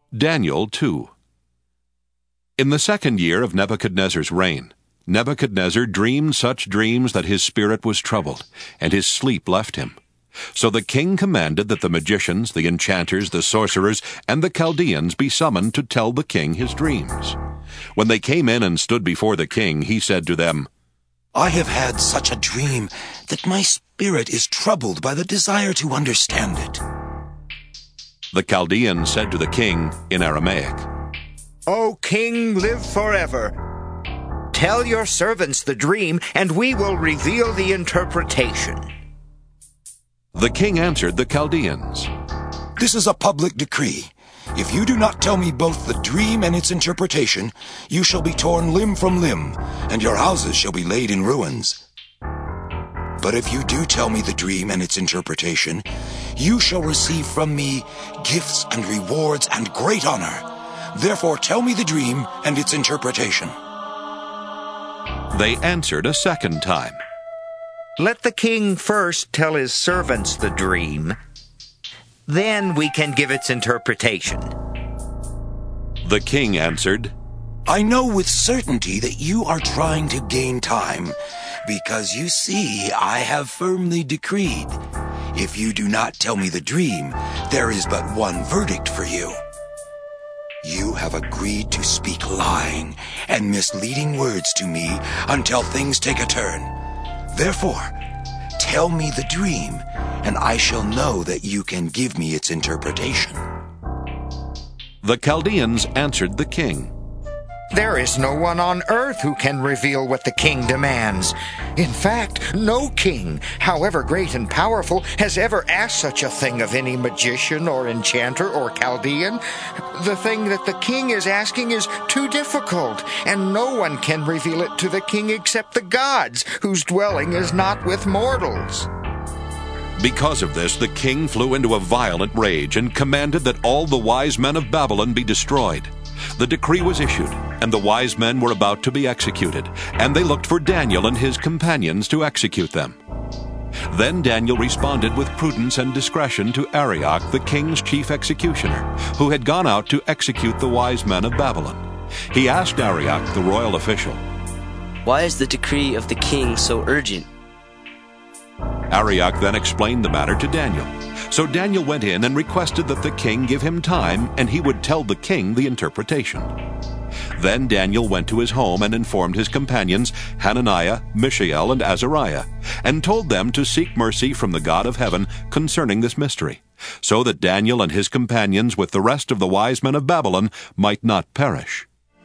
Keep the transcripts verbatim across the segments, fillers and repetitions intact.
Daniel two. In the second year of Nebuchadnezzar's reign, Nebuchadnezzar dreamed such dreams that his spirit was troubled, and his sleep left him. So the king commanded that the magicians, the enchanters, the sorcerers, and the Chaldeans be summoned to tell the king his dreams. When they came in and stood before the king, he said to them, I have had such a dream that my spirit is troubled by the desire to understand it. The Chaldeans said to the king in Aramaic, O king, live forever. Tell your servants the dream, and we will reveal the interpretation. The king answered the Chaldeans, This is a public decree. If you do not tell me both the dream and its interpretation, you shall be torn limb from limb, and your houses shall be laid in ruins. But if you do tell me the dream and its interpretation, you shall receive from me gifts and rewards and great honor. Therefore tell me the dream and its interpretation. They answered a second time, Let the king first tell his servants the dream. Then we can give its interpretation. The king answered, I know with certainty that you are trying to gain time, because you see I have firmly decreed. If you do not tell me the dream, there is but one verdict for you. You have agreed to speak lying and misleading words to me until things take a turn. Therefore, tell me the dream, and I shall know that you can give me its interpretation. The Chaldeans answered the king, There is no one on earth who can reveal what the king demands. In fact, no king, however great and powerful, has ever asked such a thing of any magician or enchanter or Chaldean. The thing that the king is asking is too difficult, and no one can reveal it to the king except the gods, whose dwelling is not with mortals. Because of this, the king flew into a violent rage and commanded that all the wise men of Babylon be destroyed. The decree was issued, and the wise men were about to be executed, and they looked for Daniel and his companions to execute them. Then Daniel responded with prudence and discretion to Arioch, the king's chief executioner, who had gone out to execute the wise men of Babylon. He asked Arioch, the royal official, Why is the decree of the king so urgent? Arioch then explained the matter to Daniel. So Daniel went in and requested that the king give him time, and he would tell the king the interpretation. Then Daniel went to his home and informed his companions, Hananiah, Mishael, and Azariah, and told them to seek mercy from the God of heaven concerning this mystery, so that Daniel and his companions with the rest of the wise men of Babylon might not perish.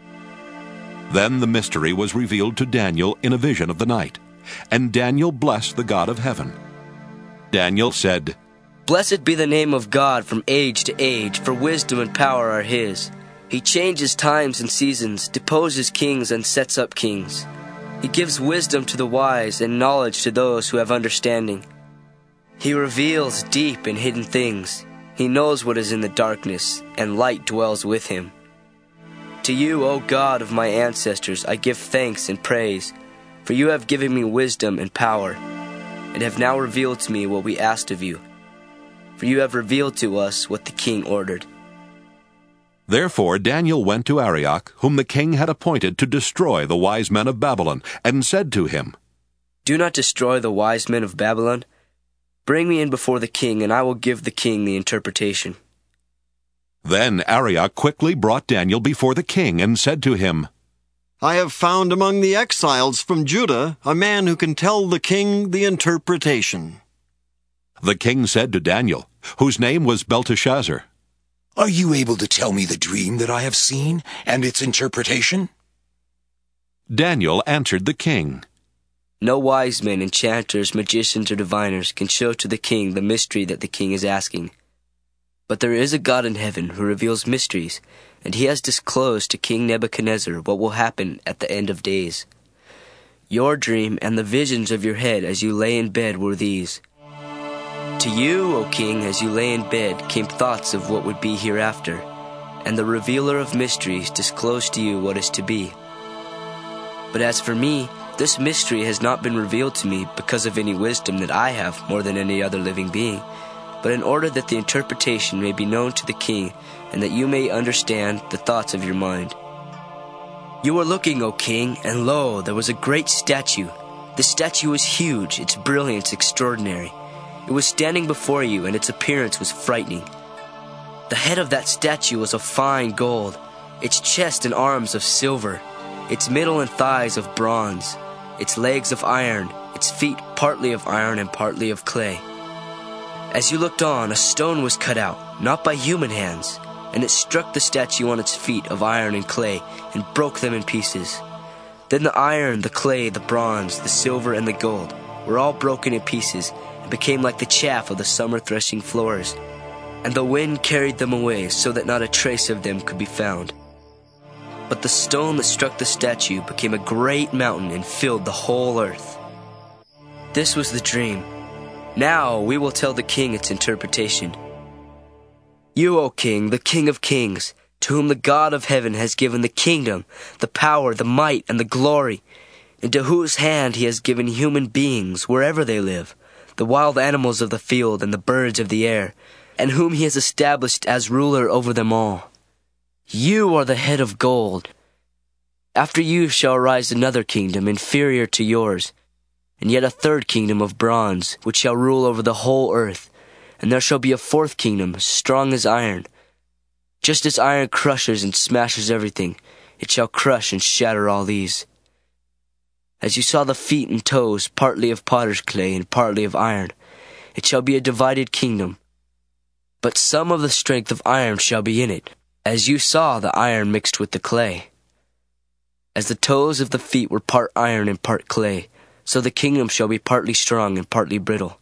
Then the mystery was revealed to Daniel in a vision of the night, and Daniel blessed the God of heaven. Daniel said, Blessed be the name of God from age to age, for wisdom and power are his. He changes times and seasons, deposes kings and sets up kings. He gives wisdom to the wise and knowledge to those who have understanding. He reveals deep and hidden things. He knows what is in the darkness, and light dwells with him. To you, O God of my ancestors, I give thanks and praise, for you have given me wisdom and power, and have now revealed to me what we asked of you. For you have revealed to us what the king ordered. Therefore Daniel went to Arioch, whom the king had appointed to destroy the wise men of Babylon, and said to him, Do not destroy the wise men of Babylon. Bring me in before the king, and I will give the king the interpretation. Then Arioch quickly brought Daniel before the king, and said to him, I have found among the exiles from Judah a man who can tell the king the interpretation. The king said to Daniel, whose name was Belteshazzar, Are you able to tell me the dream that I have seen and its interpretation? Daniel answered the king, No wise men, enchanters, magicians, or diviners can show to the king the mystery that the king is asking. But there is a God in heaven who reveals mysteries, and he has disclosed to King Nebuchadnezzar what will happen at the end of days. Your dream and the visions of your head as you lay in bed were these. To you, O king, as you lay in bed, came thoughts of what would be hereafter, and the revealer of mysteries disclosed to you what is to be. But as for me, this mystery has not been revealed to me because of any wisdom that I have more than any other living being, but in order that the interpretation may be known to the king, and that you may understand the thoughts of your mind. You were looking, O king, and lo, there was a great statue. The statue was huge, its brilliance extraordinary. It was standing before you, and its appearance was frightening. The head of that statue was of fine gold, its chest and arms of silver, its middle and thighs of bronze, its legs of iron, its feet partly of iron and partly of clay. As you looked on, a stone was cut out, not by human hands, and it struck the statue on its feet of iron and clay, and broke them in pieces. Then the iron, the clay, the bronze, the silver, and the gold were all broken in pieces, and became like the chaff of the summer threshing floors. And the wind carried them away, so that not a trace of them could be found. But the stone that struck the statue became a great mountain and filled the whole earth. This was the dream. Now we will tell the king its interpretation. You, O king, the King of kings, to whom the God of heaven has given the kingdom, the power, the might, and the glory, into whose hand he has given human beings wherever they live, the wild animals of the field and the birds of the air, and whom he has established as ruler over them all. You are the head of gold. After you shall arise another kingdom inferior to yours, and yet a third kingdom of bronze, which shall rule over the whole earth. And there shall be a fourth kingdom, strong as iron. Just as iron crushes and smashes everything, it shall crush and shatter all these. As you saw the feet and toes, partly of potter's clay and partly of iron, it shall be a divided kingdom. But some of the strength of iron shall be in it, as you saw the iron mixed with the clay. As the toes of the feet were part iron and part clay, so the kingdom shall be partly strong and partly brittle.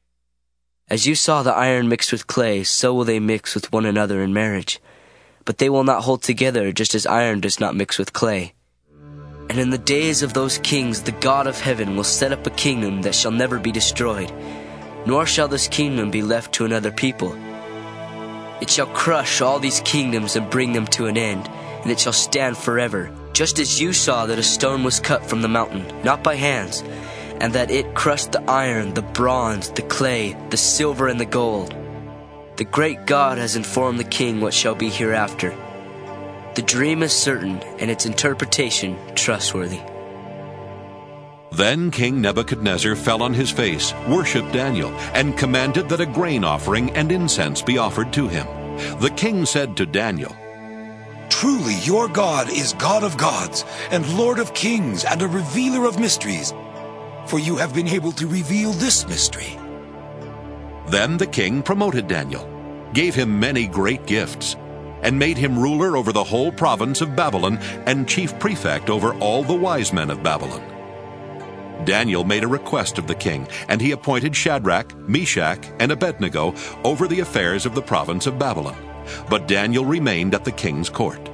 As you saw the iron mixed with clay, so will they mix with one another in marriage. But they will not hold together, just as iron does not mix with clay. And in the days of those kings, the God of heaven will set up a kingdom that shall never be destroyed, nor shall this kingdom be left to another people. It shall crush all these kingdoms and bring them to an end, and it shall stand forever, just as you saw that a stone was cut from the mountain, not by hands, and that it crushed the iron, the bronze, the clay, the silver, and the gold. The great God has informed the king what shall be hereafter. The dream is certain, and its interpretation trustworthy. Then King Nebuchadnezzar fell on his face, worshipped Daniel, and commanded that a grain offering and incense be offered to him. The king said to Daniel, Truly your God is God of gods, and Lord of kings, and a revealer of mysteries, for you have been able to reveal this mystery. Then the king promoted Daniel, gave him many great gifts, and made him ruler over the whole province of Babylon and chief prefect over all the wise men of Babylon. Daniel made a request of the king, and he appointed Shadrach, Meshach, and Abednego over the affairs of the province of Babylon. But Daniel remained at the king's court.